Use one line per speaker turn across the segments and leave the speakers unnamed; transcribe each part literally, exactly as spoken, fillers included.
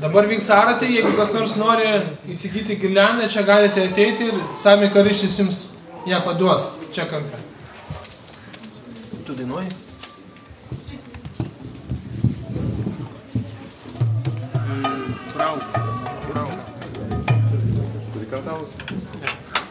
Dabar vyks arati, jeigu kas nors nori įsigyti girliandą, čia galite ateiti ir Sami karišis jums ją paduos. Čia kampe. Tu dainuoji? Brau. Brau. Turi kartavus? Ne.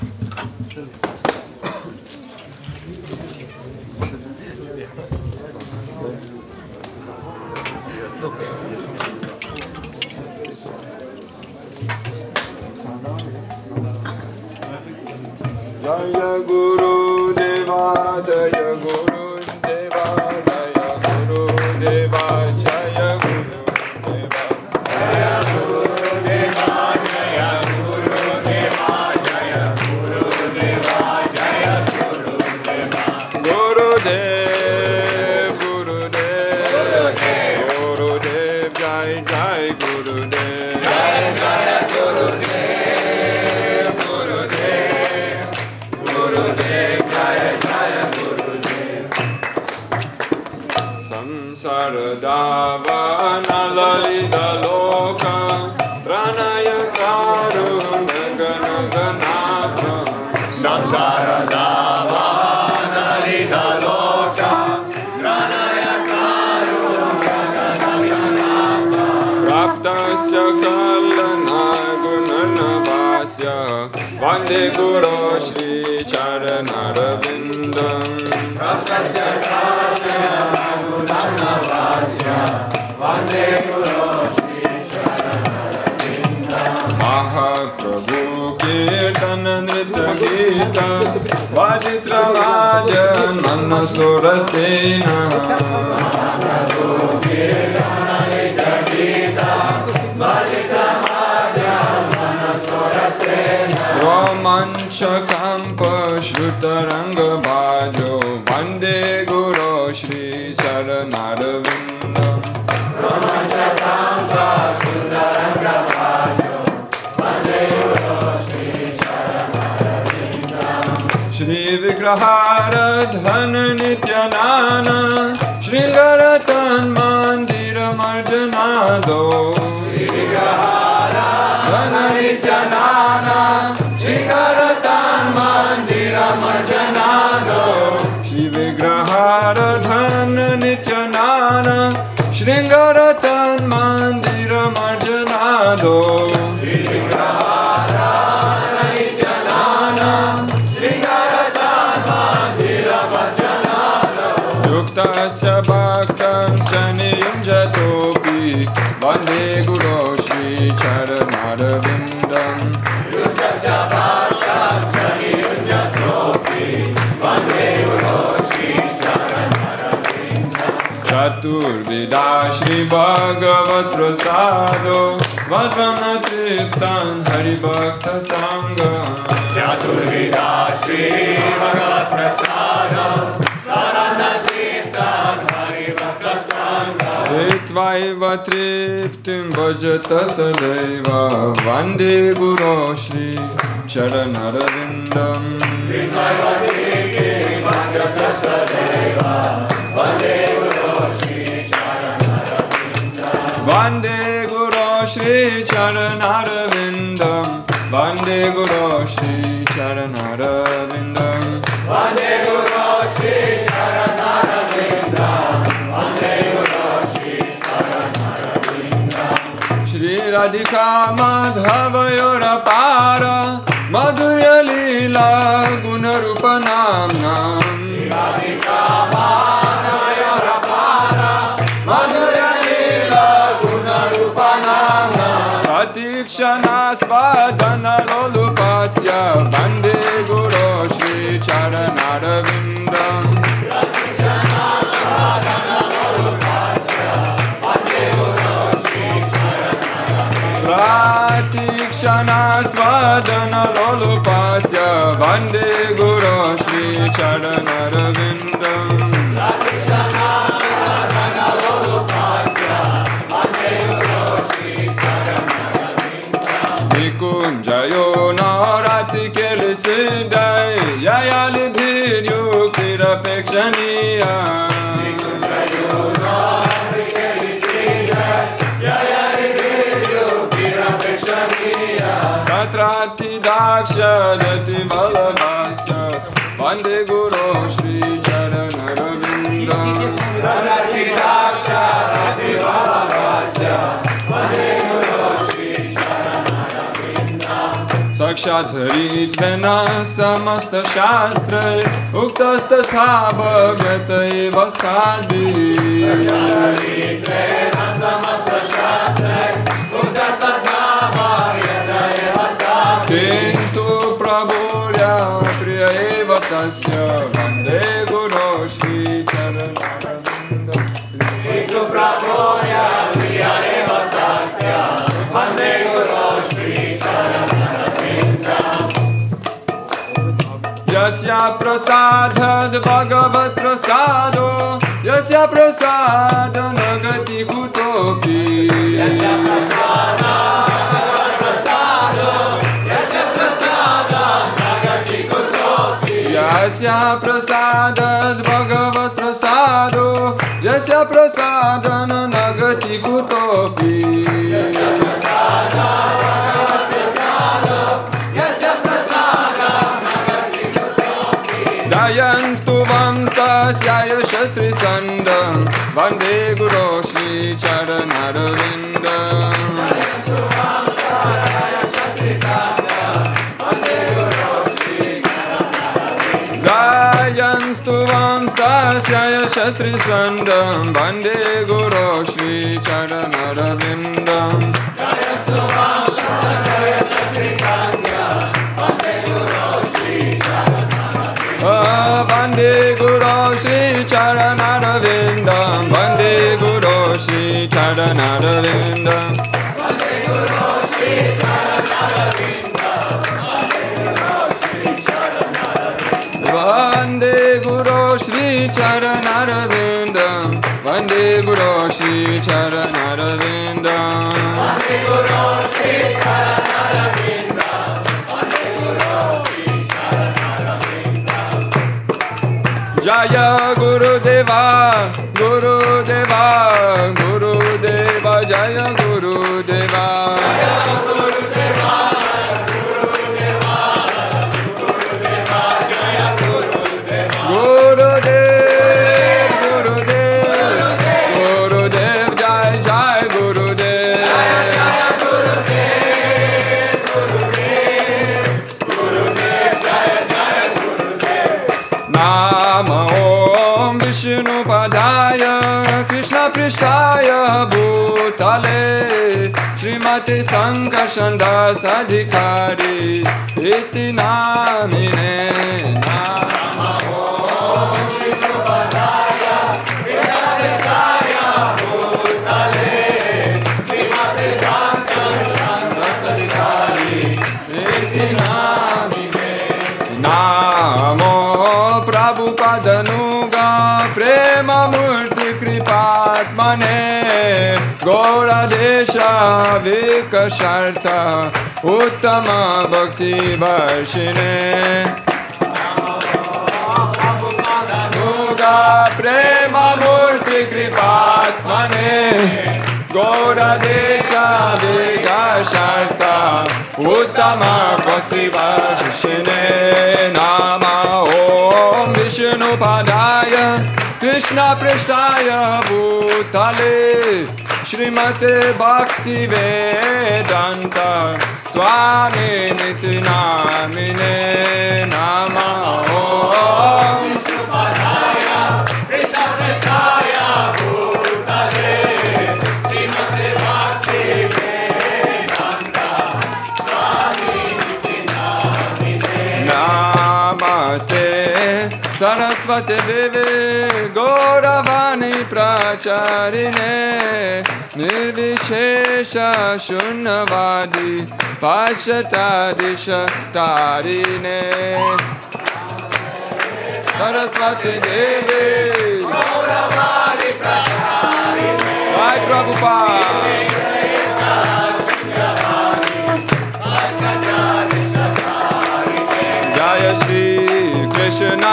Jaya Guru Deva, Jaya Guru Deva, Jaya Guru Deva, Jaya Guru Deva, Jaya Guru Deva, Jaya Guru Deva, Jaya Guru Deva, Jaya Guru Deva, Guru Dev, Guru Dev, Guru Dev, Jai Jai Guru Dev, Jai Jai Guru Dev. Saradava lalita loka pranaya karuna gana ganatha Samsaradava lalita loka pranaya karuna gana ganatha Praptasya kalana gunanavasya Vande Guru Shri Charanarvindam Praptasya kalana Vande Guru Shri Charanarvindam Mahaprabhu Kirtana Nrita Gita Vajitra Vajan Manasura Sena Mahaprabhu Kirtana Nrita Gita Vajitra Vajan Manasura Sena Romancha Kampa Shrutaranga Bhajo Vande Guru Shri Charanarvindam Ramachampa Sundaranga Bhajo Vande Guru Shri Charanarvindam Shri Vigraharadhana Nityanana Shringaratan Mandira Marjanado Shri Vigraharadhana Nityanana Shringaratan Mandira Marjanado Shri Vigraharadhana Nityanana Shringaratan Mandira Marjanado Shri Vigraharadhana Nityanana Shringaratan Mandira Marjanado Yuktasya Bhaktan Saniyunjatopi Vande Guru Shri Charanarvindam Yuktasya Bhaktan Saniyunjatopi Vande Guru Shri Charanarvindam Chaturvida Shri Bhagavat Prasado Svadvana Triptan Hari Bhakta Sangha Chaturvida Shri Bhagavat Prasado Svadvana Triptan Hari Bhakta Sangha Vitvaiva Triptim Bhajata Sadaiva Vande Guru Shri Charanarvindam Vitvaiva Triptim Bhajata Sadaiva Vande Guru Shri Charanarvindam Vande Guru Shri Charanarvindam Vande Guru Shri Charanarvindam Vande Guru Shri Charanarvindam Vande Guru Shri Charanarvindam Shri Radhika Madhavayor Para Madhurya Leela Gunarupa Namnam Shri Radhika Madhavayor Para Madhurya Leela Gunarupa Namnam Atikshana Svadana Lolupasya Vande Guru Shri Charanarvindam Atikshana Svadana Lolupasya Vande Guru Shri Charanarvindam Atikshana Svadana Lolupasya Vande Guru Shri Charanarvindam Atikshana Svadana Lolupasya Vande Guru Shri Charanarvindam Nikunjayo Narati Kelisidai Yayali Bhiryu Kira Pekshaniya Nikunjayo Narati Kelisidai Yayali Bhiryu Dati Vallabhasya Vande Guru Shri Charanaravinda Dati Vallabhasya Vande Guru Shri Charanaravinda Sakshat Haritvena Samasta Shastra Uktas Tatha Bhagat Eva Sadhi Sakshat Haritvena Samasta Shastra Uktas Tatha Bhagat Eva Sadhi Kintu Prabhurya Priya Eva Tasya Vande Guru Shri Charanaravinda Kintu Prabhurya Priya Eva Tasya Vande Guru Shri Charanaravinda Yasya Prasadad Bhagavat Prasado Yasya Prasada Nagati Kutopi Yasya Prasada Bhagavat Prasado Yasya Prasada Nagati Kutopi Yasya Prasada Bhagavat Prasado Yasya Prasada Nagati Kutopi Yasya Prasada Bhagavat Prasado Yasya Prasada Nagati Kutopi Dayan Stuvam Stasyaya Shastri Sandam Vande Guru Shri Charanaravinda Dayan Stuvam Stasyaya Shastri Sandam Vande Guru Shri Charanaravinda Dayan Stuvam Stasyaya Shastri Sandam Vande Guru Shri Charanaravinda Dayan Stuvam Stasyaya Shastri Sandam Vande Guru Shri Charanaravinda Vande Guru Shri Charanaravinda Vande Guru Shri Charanaravinda Vande Guru Shri Charanaravinda Vande Guru Shri Charanaravinda Vande Guru Shri Charanaravinda Vande Guru Shri Charanaravinda Vande Guru Shri Charanaravinda Jaya Guru Deva Guru Deva Guru Deva Jaya Guru Deva Jaya Guru Deva Guru Deva Guru Deva Jaya Guru Deva Guru Dev Guru Dev Guru Dev Jai Jai Guru Dev Jaya Guru Dev Guru Dev Guru Dev Jaya Jaya Guru Dev Nama Om Vishnu Padaya Krishna Prishtaya Bhutale Srimati Sankarshan Das Adhikari Iti Namine Nama Om Vishnu Padaya Krishna Prishtaya Bhutale Srimati Sankarshan Das Adhikari Iti Namine Namo Prabhupada-nuga Prema Murti Kripatmane Gaura Desha Vikashartha Uttama Bhakti Varshine Prabhupada-nuga Prema Murti Kripatmane Gaura Desha Vikashartha Uttama Bhakti Varshine Nama Om Vishnu Padaya Krishna Prishtaya Bhutale Srimate Bhakti Vedanta Swami Niti Namine Nama Om Vishnu Padaya Krishna Prishtaya Bhutale Srimate Bhakti Vedanta Swami Niti Namine Namaste Saraswati Deve Gauravani Pracharine Nirvishesha Shunnavadi Pashatadisha Tarine Saraswati Deve Gauravani Pracharine Jai Prabhupada Jaya Shri Krishna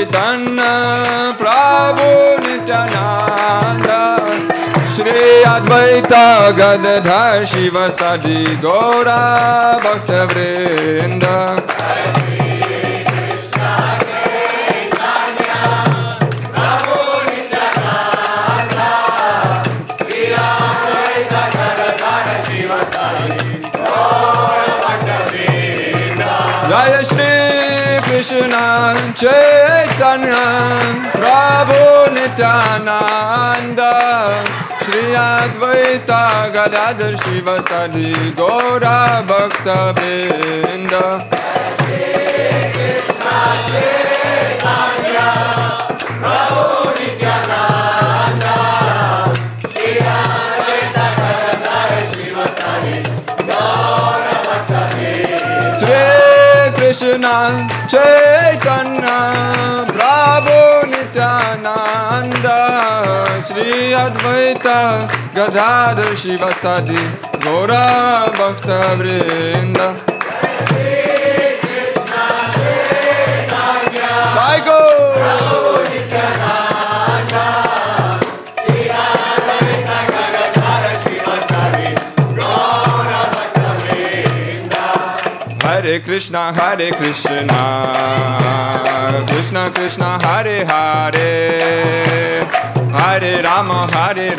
Chaitanya Prabhu Nityananda Shri Advaita Advaita Gadadhar Shiva Sadi Gaura Bhakta Vrinda. Jaya Shri Krishna Chaitanya Prabhu Nityananda Shri Advaita Gadadhar Shiva Sadi Gaura Bhakta Vrinda. Shri Krishna Chaitanya Prabhu Nityananda Shri Advaita Gadadhar Shiva Sadi Gaura Bhakta Vrinda. Shri Krishna Chaitanya Prabhu Nityananda Shri Advaita Gadadhar Shiva Sadi Gaura Bhakta Vrinda. Shri Krishna Chaitanya Prabhu Nityananda Shri Advaita Gadadhar Shiva Sadi Gaura Bhakta Vrinda. Hare Krishna Hare Krishna Krishna Krishna Hare Hare Hare Rama Hare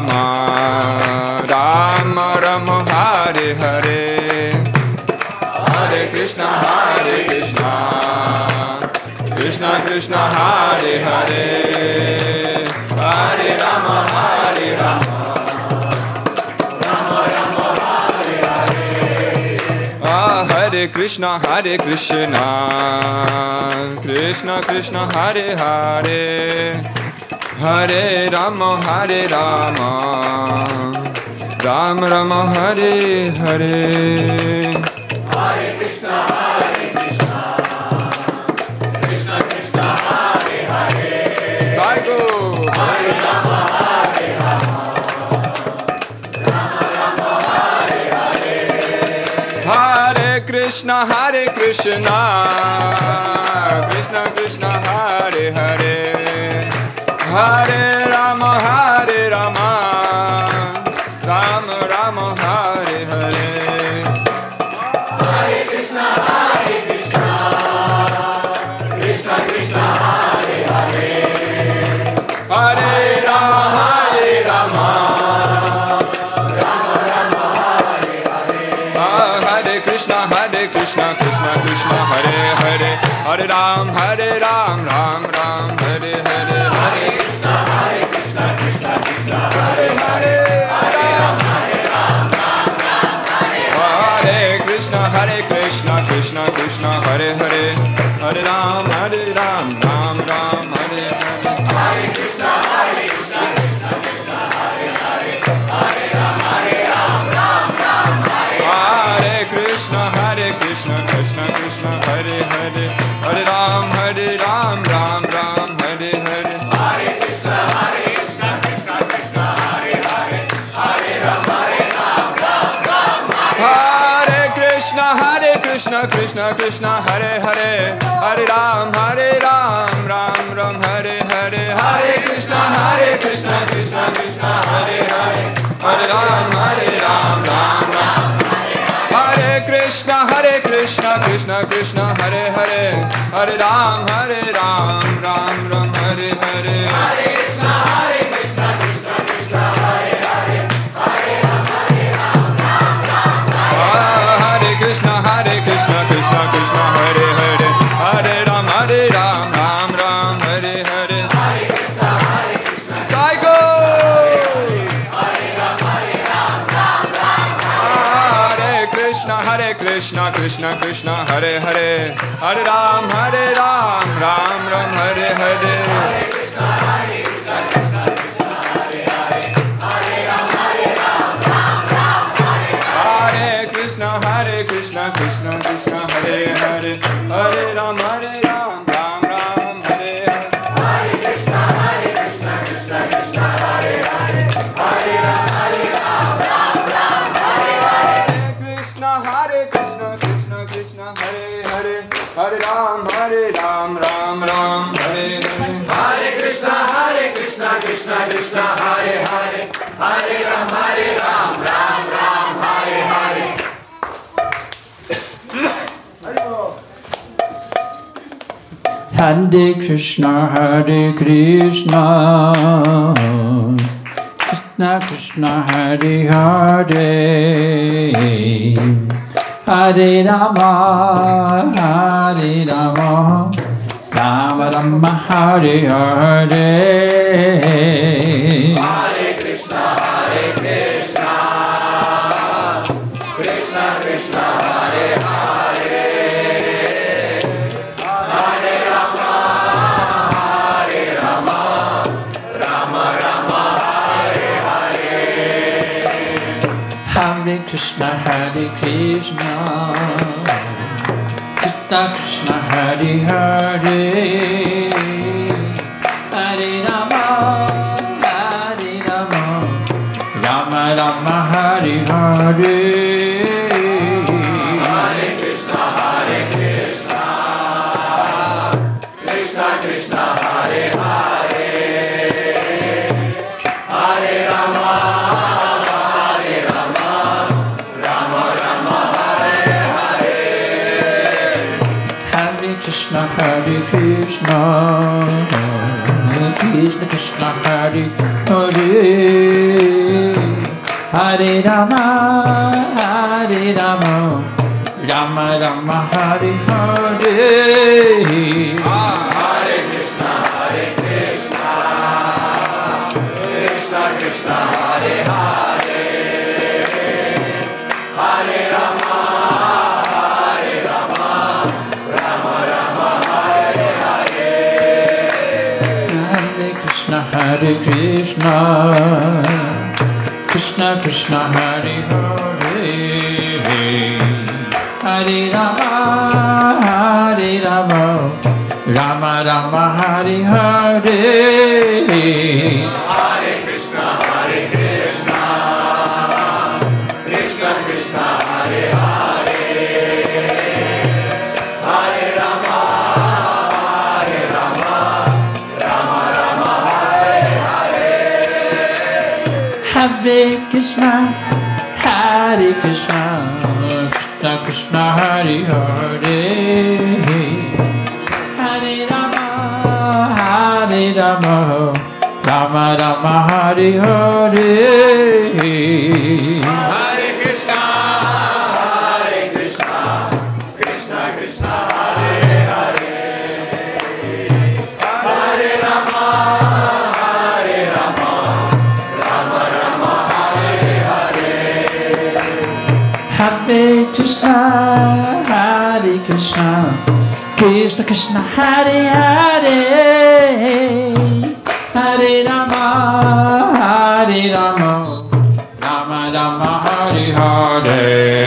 Rama Rama Rama Hare Hare. Hare Krishna Hare Krishna Krishna Krishna Hare Hare Hare Rama Hare Rama Rama Rama Hare Hare. Ah, Hare Krishna Hare Krishna Krishna Krishna Hare Hare Hare Rama Hare Rama Rama Rama Hare Hare. Hare Krishna Hare Krishna Krishna Krishna Hare Hare Hare Rama Hare Rama Rama Rama Hare Hare. Hare Krishna Hare Krishna Krishna Krishna Hare Hare Hare Rama Hare Rama Rama Rama Hare Hare. Hare Krishna Hare Krishna Krishna Krishna Hare Hare Hare Rama Hare Rama Rama Rama Hare Hare. Hare Krishna Hare Krishna Krishna Krishna Hare Hare Hare Ram Hare Ram Ram Ram Hare Hare. Hare Krishna Hare Krishna Krishna Krishna Hare Hare Hare Ram Hare Ram Ram Ram Hare Hare. Hare Krishna Hare Krishna Krishna Krishna Hare Hare Hare Ram Hare Ram Ram Ram Hare Hare. Hare Krishna Hare Krishna Krishna Krishna Hare Hare Hare Ram Hare Ram Ram Ram Hare Hare. Hare Krishna Hare Krishna Krishna Krishna Hare Hare Hare Ram Hare Ram Ram Ram Hare Hare. Hare Krishna Hare Krishna Krishna Krishna Hare Hare Hare Ram Hare Ram Ram Ram Hare. Hare Krishna Hare Krishna Krishna Krishna Hare Hare Hare Ram Hare Ram Ram Ram Hare Hare. Hare Krishna Hare Krishna Krishna Krishna Hare Hare Hare Ram Hare Ram Ram Ram. Hare Krishna Hare Krishna Krishna Krishna Hare Hare Hare Ram Hare Ram Ram Ram Hare Hare. Hare Krishna Hare Krishna Krishna Krishna Hare Hare Hare Ram Hare Ram Ram Ram Hare. Hare Krishna Hare Krishna Krishna Krishna Hare Hare Hare Ram Hare Ram Ram Ram Hare Hare. Hare Krishna Hare Krishna Jai Go. Hare Ram Hare Ram Ram Ram Hare. Hare Krishna Hare Krishna Krishna Krishna Hare Hare Hare Ram Hare Ram Ram Ram Hare Hare. Hare Krishna Hare Krishna Krishna Krishna Hare Hare Hare Ram Hare Ram Ram Ram Hare Hare. Hare Krishna Hare Krishna Krishna Krishna Hare Hare Hare Ram Hare Ram Ram Ram Hare Hare. Hare Krishna Hare Krishna Krishna Krishna Hare Hare Hare Ram Hare Ram Ram Ram Hare Hare. Krishna Hare Krishna Krishna Krishna Hare Hare Hare Ram Hare Ram Ram Ram Hare Hare. Hare Krishna Hare Ram, Hare Ram, Ram Ram, Hare Hare.
Hare Krishna, Hare Krishna, Krishna Krishna, Hare Hare, Hare Rama, Hare Rama, Rama Rama, Hare Hare.
Hare Krishna, Hare Krishna, Krishna Krishna, Hare Hare, Hare Rama, Hare Rama, Rama Rama, Hare Hare.
Hare Krishna, Hare Krishna, Krishna Krishna, Hare Hare, Hare Rama, Hare Rama, Rama Rama, Hare Hare.
Hare Krishna, Hare Krishna, Krishna Krishna, Hare Hare, Hare Rama, Hare Rama, Rama Rama, Hare Hare.
Hare Krishna, Hare Krishna, Krishna Krishna, Hare Hare, Hare Rama, Hare Rama, Rama Rama, Hare Hare.
Hare Krishna, Hare Krishna, Krishna Krishna, Hare Hare, Hare Rama, Hare Rama, Rama Rama, Hare Hare.
Hare Krishna, Hare Krishna, Krishna Krishna, Hare Hare, Hare Rama, Hare Rama, Rama Rama, Hare Hare.
Hare Krishna, Hare Krishna, Krishna Krishna, Hare Hare, Hare Rama, Hare Rama, Rama Rama, Hare Hare.
Hare Krishna, Hare Krishna, Krishna Krishna, Hare Hare, Hare Rama, Hare Rama, Rama Rama, Hare Hare.
Hare Krishna, Hare Krishna, Krishna Krishna, Hare Hare, Hare Rama, Hare Rama, Rama Rama, Hare Hare.
Hare Krishna, Hare Krishna, Krishna Krishna, Hare Hare, Hare Rama, Hare Rama, Rama Rama, Hare Hare.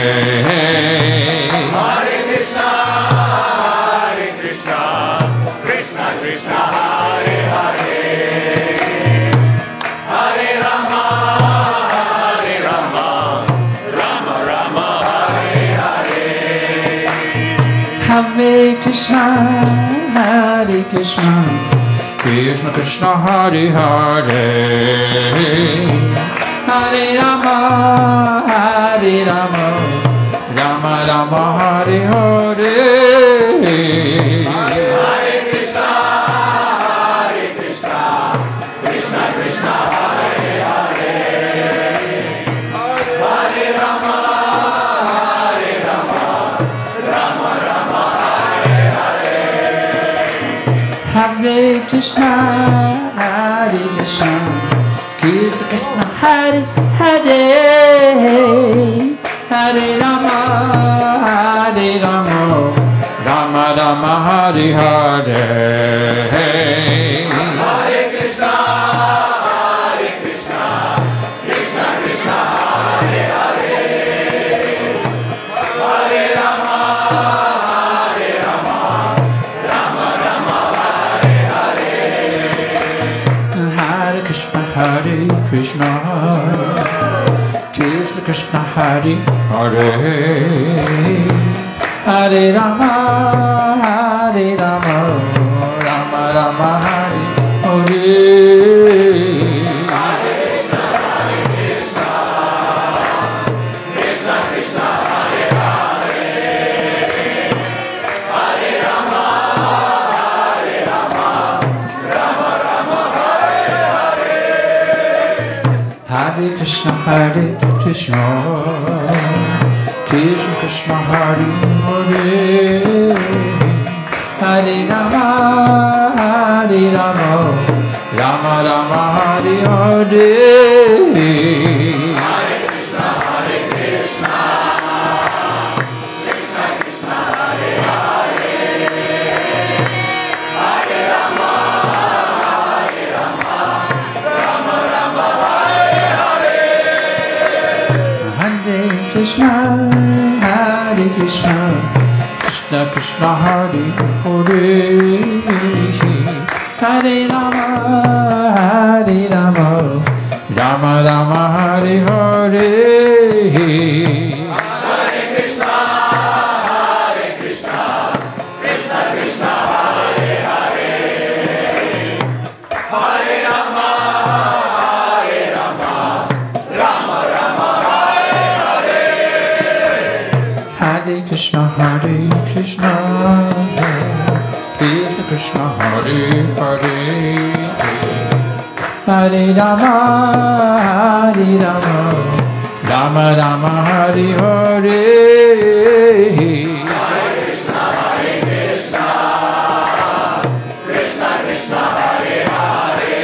Hare Krishna, Hare Krishna, Krishna Krishna, Hare Hare, Hare Rama, Hare Rama, Rama Rama, Hare Hare.
Hare Krishna, Hare Krishna, Krishna Krishna, Hare Hare, Hare Rama, Hare Rama, Rama Rama, Hare Hare.
Hare Krishna, Hare Krishna, Krishna Krishna, Hare Hare, Hare Rama, Hare Rama, Rama Rama, Hare Hare.
Hare Krishna, Hare Krishna, Krishna Krishna, Hare Hare, Hare Rama, Hare Rama, Rama Rama, Hare Hare.
Hare Krishna, Hare Krishna, Krishna Krishna, Hare Hare, Hare Rama, Hare Rama, Rama Rama, Hare Hare.
Hare Krishna, Hare Krishna, Krishna Krishna, Hare Hare, Hare Rama, Hare Rama, Rama Rama, Hare Hare.
Hare Krishna, Hare
Krishna, Hare Krishna, Krishna Krishna, Hare Hare, Hare Rama, Hare Rama, Rama Rama, Hare Hare.
Hare Krishna, Hare Krishna, Krishna Krishna, Hare Hare, Hare Rama, Hare Rama, Rama Rama, Hare Hare.
Hare Krishna, Hare Krishna, Krishna Krishna, Hare Hare, Hare Rama, Hare Rama, Rama Rama, Hare Hare.
Hare Krishna, Hare Krishna, Krishna Krishna, Hare Hare, Hare Rama, Hare Rama, Rama Rama, Hare Hare.
Hare Krishna, Hare Krishna, Krishna Krishna, Hare Hare, Hare Rama, Hare Rama, Rama Rama, Hare Hare.
Hare Krishna, Hare Krishna, Krishna Krishna, Hare Hare,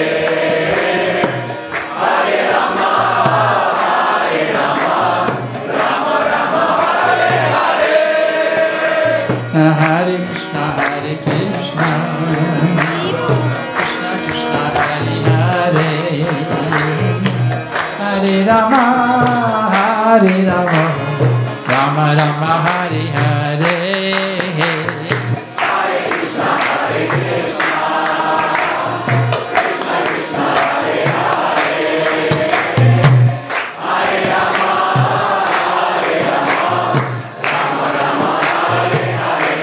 Hare Rama, Hare Rama, Rama Rama, Hare Hare.
Hare Krishna, Hare Krishna, Krishna Krishna, Hare Hare, Hare Rama, Hare Rama, Rama Rama, Hare Hare.
Hare Krishna, Hare Krishna, Krishna Krishna, Hare Hare, Hare Rama, Hare Rama, Rama Rama, Hare Hare.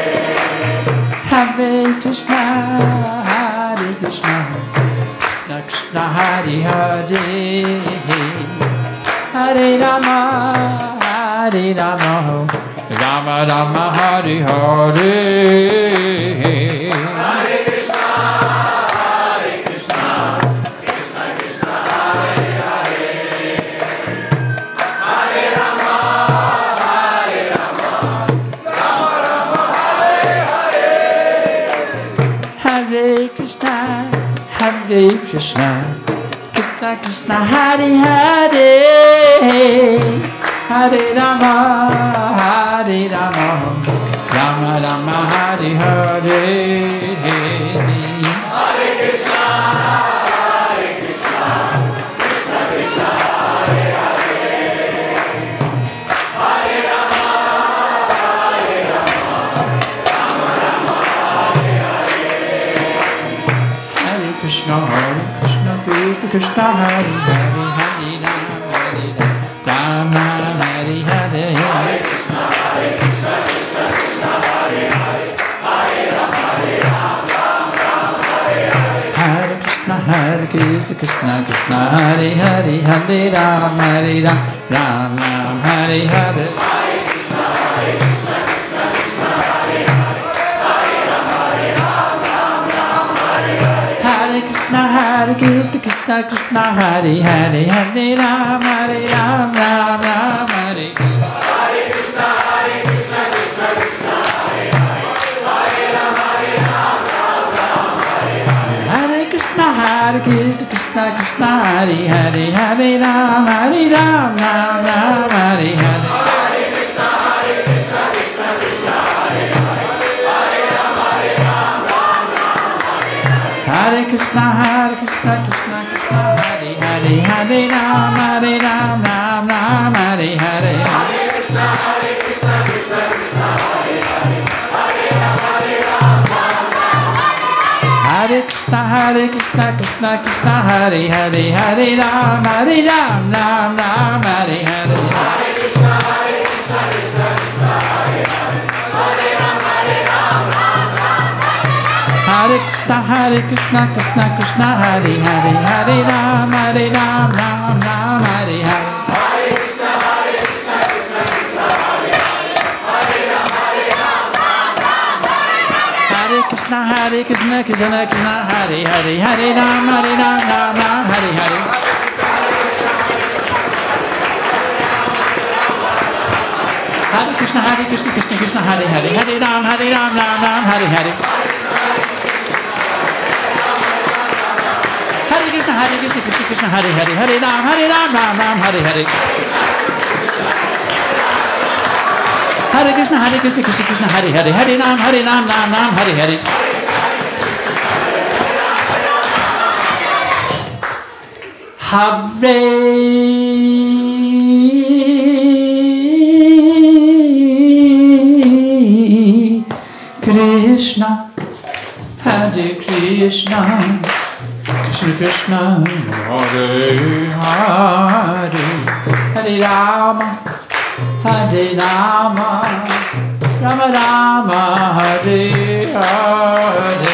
Hare Krishna, Hare Krishna, Krishna Krishna, Hare Hare, Hare Rama, Hare Rama, Rama Rama, Hare Hare.
Hare Krishna, Hare Krishna, Krishna Krishna, Hare Hare, Hare Rama, Hare Rama, Rama Rama, Hare Hare.
Hare Krishna, Hare Krishna, Krishna Krishna, Hare Hare, Hare Rama, Hare Rama, Rama Rama, Hare Hare.
Hare Krishna, Hare Krishna, Krishna Krishna, Hare Hare, Hare Rama, Hare Rama, Rama Rama, Hare Hare.
Hare Krishna, Hare Krishna, Krishna Krishna, Hare Hare, Hare Rama, Hare Rama, Hare Hare.
Hare Krishna, Hare Krishna, Krishna Krishna, Hare Hare, Hare Rama, Hare Rama, Rama Rama, Hare Hare.
Hare Krishna, Hare Krishna, Krishna Krishna, Hare Hare, Hare Rama, Hare Rama, Rama Rama, Hare Hare.
Hare Krishna, Hare Krishna, Krishna Krishna, Hare Hare, Hare Rama, Hare Rama, Rama Rama, Hare Hare.
Hare Krishna, Hare Krishna, Krishna Krishna, Hare Hare, Hare Rama, Hare Rama, Rama Rama, Hare Hare.
Hare Krishna, Hare Krishna, Krishna Krishna, Hare Hare, Hare Rama, Hare Rama, Rama Rama, Hare Hare.
Hare Krishna, Hare Krishna, Krishna Krishna, Hare Hare, Hare Rama, Hare Rama, Rama Rama, Hare Hare.
Hare Krishna, Hare Krishna, Krishna Krishna, Hare Hare, Hare Rama, Hare Rama, Rama Rama, Hare Hare.
Hare Krishna, Hare Krishna, Krishna Krishna, Hare Hare, Hare Rama, Hare Rama, Rama Rama, Hare Hare.
Hare Krishna, Hare Krishna, Krishna Krishna, Hare Hare, Hare Rama, Hare Rama, Rama Rama,
Hare Krishna, Hare Krishna, Krishna Krishna, Hare Hare, Hare Rama, Hare Rama, Rama Rama, Hare Hare.
Hare Krishna, Hare Krishna, Krishna Krishna, Hare Hare, Hare Rama, Hare Rama, Rama Rama,
Hare Krishna, Hare Krishna, Krishna Krishna, Hare Hare, Hare Rama, Hare Rama, Rama Rama, Hare Hare.
Hare Krishna, Hare Krishna, Krishna Krishna, Hare Hare, Hare Rama, Hare Rama, Rama Rama,
Hare Krishna, Hare Krishna, Krishna Krishna, Hare Hare, Hare Rama, Hare Rama, Rama Rama, Hare Hare. Hare Krishna, Hare Krishna, Krishna Krishna, Hare Hare, Hare Ram, Hare Ram, Ram Ram, Hare Hare. Hare Krishna, Hare Krishna, Krishna Krishna, Hare Hare, Hare Ram, Hare Ram, Ram Ram, Hare Hare. Hare Krishna, Hare Krishna, Krishna Krishna, Hare Hare, Hare Ram, Hare Ram, Ram Ram, Hare Hare. Hare Krishna, Hare Krishna, Krishna Krishna, Hare Hare, Hare Rama, Hare Rama, Rama Rama, Hare Hare.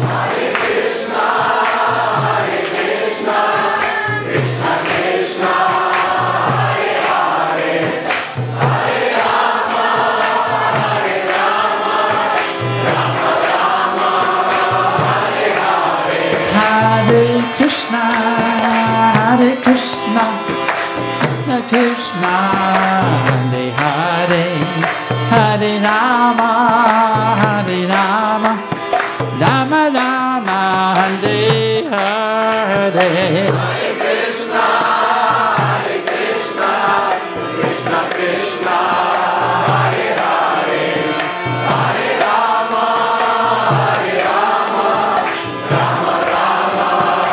Krishna, Hare Krishna, Krishna Krishna, Hare Hare, Hare Rama, Hare Rama, Rama Rama, Hare Hare. Hare Krishna, Hare Krishna, Krishna Krishna, Hare Hare, Hare Rama, Hare Rama, Rama Rama.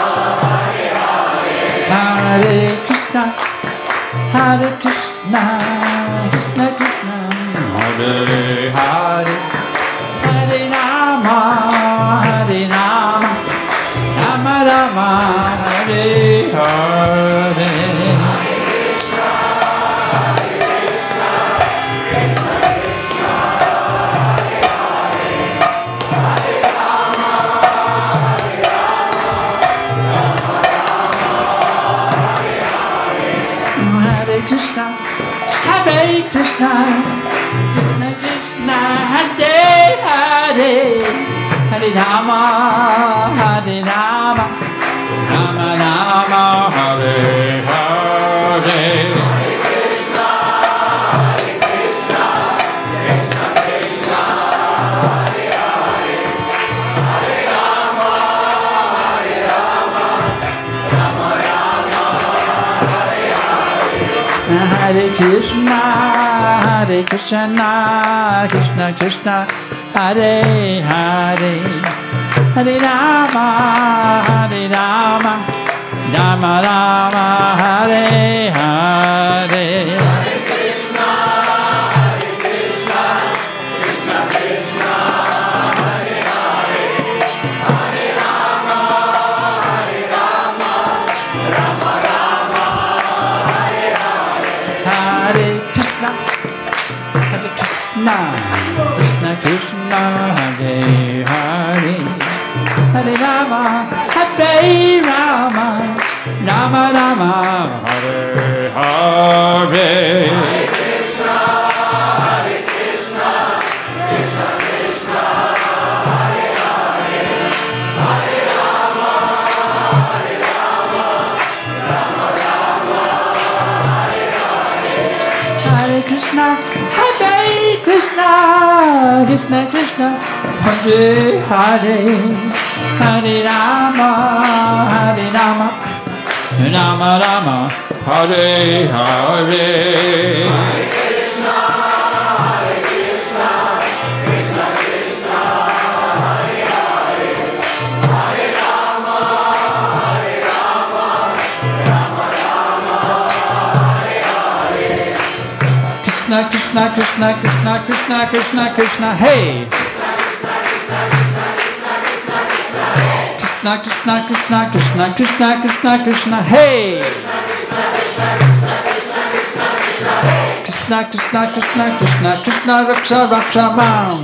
Hare Krishna, Hare Krishna, Krishna Krishna, Hare Hare, Hare Rama, Hare Rama, Rama Rama, Hare Hare. Krishna, Hare Krishna, Krishna Krishna, Hare Hare, Hare Rama, Hare Rama, Rama Rama, Hare Hare. Hare Krishna, Hare Krishna, Krishna Krishna, Hare Hare, Hare Rama, Hare Rama, Rama Rama, Hare Hare. Hare Krishna, Hare Krishna, Krishna Krishna, Hare Hare, Hare Rama, Hare Rama, Rama Rama, Hare Hare. Hare Krishna, Hare Krishna, Krishna Krishna, Hare Hare, Hare Rama, Hare Rama, Rama Rama, Hare Hare. Hare Krishna, Hare Krishna, Krishna Krishna, Hare Hare, Hare Rama, Hare Rama, Rama Rama, Hare Hare. Hare Krishna, Hare Krishna, Krishna Krishna, Hare Hare, Hare Rama, Hare Rama, Rama Rama, Hare Hare. Hare Krishna, Hare Krishna, Krishna Krishna, Hare Hare, Hare Rama, Hare Rama, Rama Rama, Hare Hare. Hare Krishna, Hare Krishna, Krishna Krishna, Hare Hare, Hare Rama, Hare Rama, Rama Rama, Hare Hare. Krishna Krishna Krishna Krishna Krishna Krishna Krishna, hey. Krishna Krishna Krishna Krishna Krishna Krishna Krishna, hey. Krishna Krishna Krishna Krishna Krishna Raksha Raksha Mam.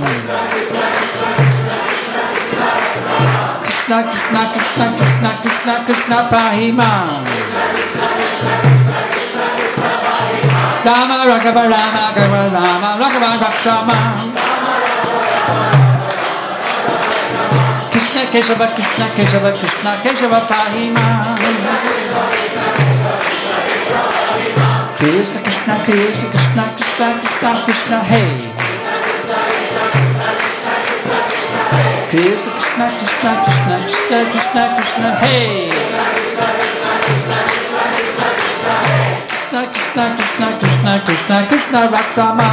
Krishna Krishna Krishna Krishna Krishna Krishna Pahi Mam. Rama Raghava Rama Raghava Rama Raghava Raksha Mam. Krishna Keshava Krishna Keshava Krishna Keshava Pahi Mam. Krishna Krishna Krishna Krishna Krishna Krishna, Krishna, Krishna, hey. Krishna, Krishna, Krishna, Krishna, Krishna, Krishna, Krishna, hey. Krishna, Krishna, Krishna, Krishna, Krishna, Krishna, Raksama.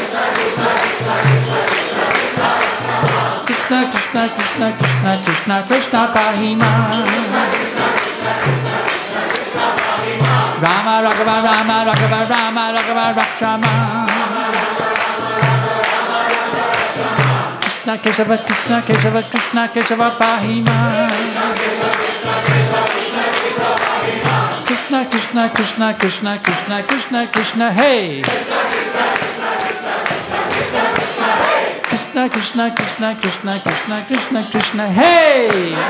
Krishna, Krishna, Krishna, Krishna, Krishna, Krishna, Pahima. Rama, Raghava, Rama, Raghava, Rama, Raghava, Rakshama. Krishna, Keshava, Krishna, Keshava, Krishna, Keshava, Pahima. Krishna, Krishna, Krishna, Krishna, Krishna, Krishna, Krishna, hey. Krishna, Krishna, Krishna, Krishna, Krishna, Krishna, Krishna, hey.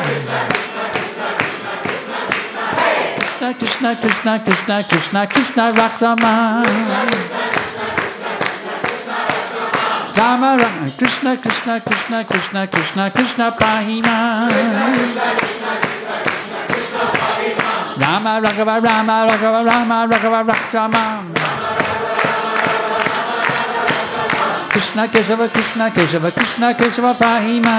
Krishna, Krishna, Krishna, Krishna, Krishna, Raksama. Rama, Rama, Krishna, Krishna, Krishna, Krishna, Krishna, Krishna, Pahima. Rama, Raghava, Rama, Raghava, Rama, Raghava, Rakshama. Krishna, Keshava, Krishna, Keshava, Krishna, Keshava, Pahima.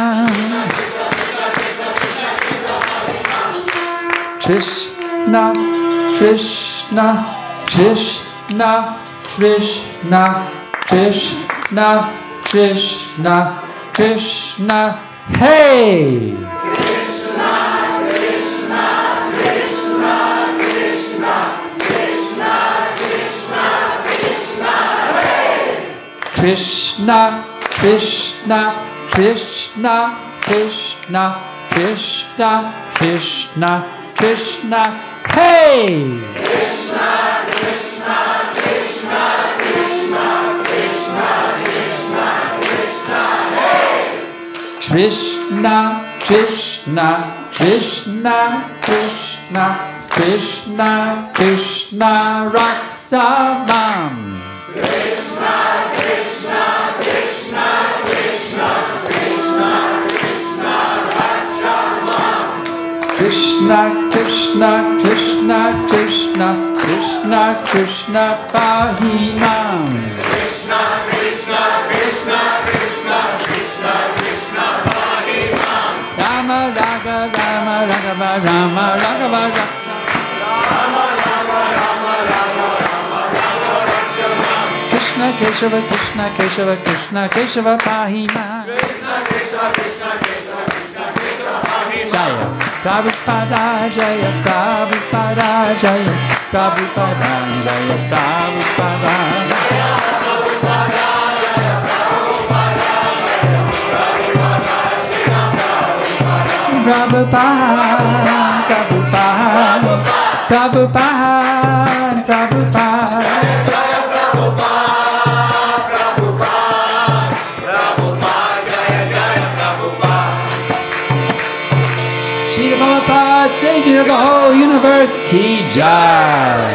Krishna, Krishna, Krishna, Krishna, Krishna, Krishna, Krishna, hey!
Krishna, Krishna, Krishna, Krishna, Krishna, Krishna, Krishna, hey!
Krishna, Krishna, Krishna, Krishna, Krishna, Krishna, Krishna, hey!
Krishna, Krishna, Krishna, Krishna, Krishna, Krishna, Krishna, hey!
Krishna, Krishna, Krishna, Krishna, Krishna, Krishna, Raksamam.
Krishna, Krishna, Krishna, Krishna, Krishna, Krishna, Rakshamam.
Krishna, Krishna, Krishna, Krishna, Krishna, Krishna, Pahimam.
Krishna, Krishna, Krishna, Krishna, Krishna, Krishna, Pahimam.
Rama, Raga, Rama, Raghava, Rama, Raghava, Rakshama.
Rama, Rama, Rama, Rama, Rama, Rama, Rakshamam.
Krishna, Keshava, Krishna, Keshava, Krishna, Keshava, Pahimam.
Krishna, Krishna, Krishna, Krishna, Krishna, Krishna, Pahimam.
Jaya, Prabhupada, Jaya, Prabhupada, Jaya, Prabhupada, Jaya, Prabhupada. Prabhupada, Prabhupada, Prabhupada, Prabhupada. Shri Prabhupada, Savior of the whole universe, Ki Jai.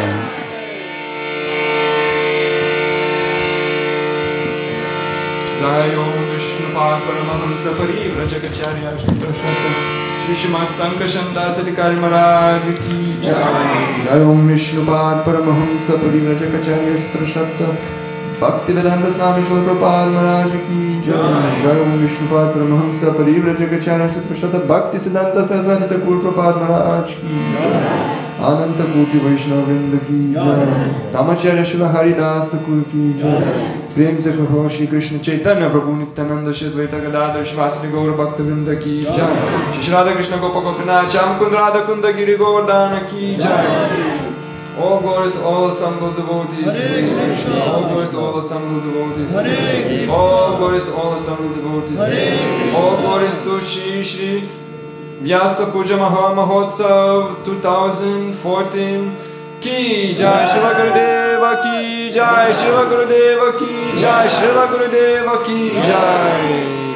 Jai Om Vishnupad Paramahamsa Parivrajacharya Shri Srimad Sankashandasarikari Maharaj Ki Jai. Jai Om Vishnupad Paramahamsa Parivrajacharya Shri Bhaktivedanta Swami Srila Prabhupada Maharaj Ki Jai. Jai Om Vishnupad Paramahamsa Parivrajacharya Shri Bhakti Siddhanta Saraswati Thakur Prabhupada Maharaj Ki Jai. Ananta Koti Vaishnava Vrinda Ki Jai. Tamacharya Srila Haridas Thakur Ki Jai. Prem se kaho Shri Krishna Chaitanya Prabhu Nityananda Shri Advaita Gadadhar Shivasari Gaur Bhakta Vrinda Ki Jai. Shri Radha Krishna Gopa Gopinath Shyam Kund Radha Kunda Giri Govardhana Ki Jai. All glory to all assembled devotees. Hare Krishna. All glory to all assembled devotees. All glory to all assembled devotees. All glories to Shri Shri Vyasa Puja Maha Mahotsav twenty fourteen. Ki Jai. Srila Gurudeva Ki Jai. Srila Gurudeva Ki Jai. Srila Gurudeva Ki Jai.